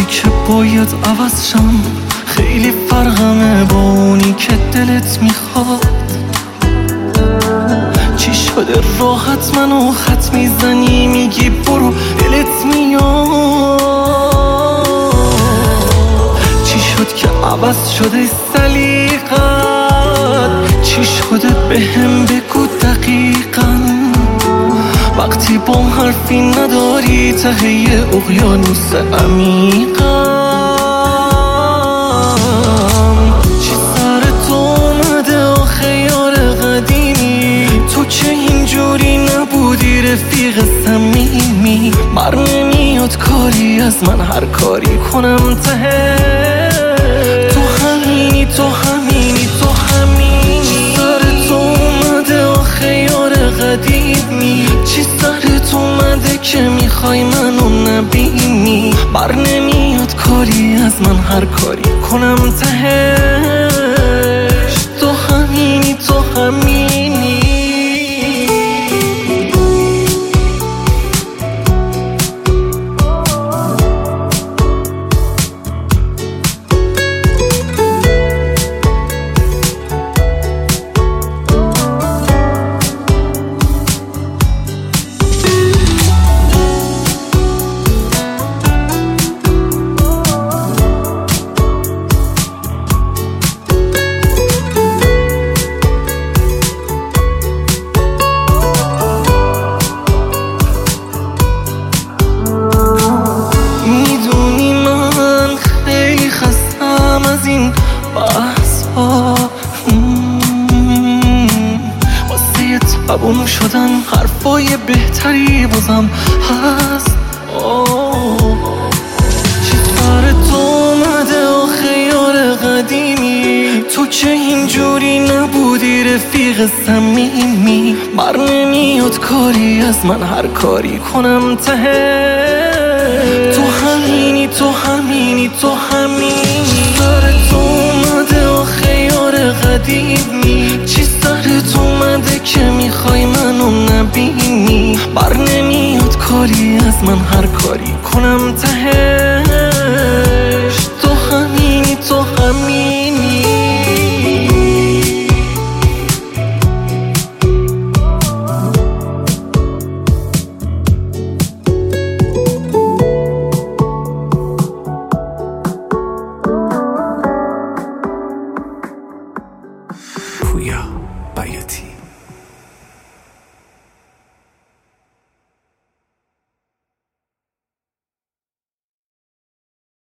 جایی که باید عوض شم، خیلی فرقمه با اونی که دلت میخواد. چی شده راحت منو خط میزنی، میگی برو دلت میاد. چی شد که عوض شده سلیقت، چی شده بهم بگو دقیقاً. وقتی با حرفی نداری ته اقیانوس عمیقم. چی سر تو اومده آخه یار قدیمی، تو که اینجوری نبودی رفیق صمیمی. بر نمیاد کاری از من هر کاری کنم ته تو همینی، تو همینی، تو همینی. چی سر تو اومده آخه یار قدیمی، چی سرت اومده که میخوای منو نبینی. بر نمیاد کاری از من هر کاری کنم تهش تو همینی، تو همینی. از این بحث ها واسه تبون شدن حرفای بهتری بازم هست. چی سر تو اومده آخه یار قدیمی، تو که اینجوری نبودی رفیق صمیمی. بر نمیاد کاری از من هر کاری کنم ته تو همینی، تو همینی، تو همینی. سرت اومده آخه یار قدیمی، چی سرت اومده که میخوای منو نبینی. بر نمیاد کاری از من هر کاری کنم تهش تو همینی، تو همینی. پویا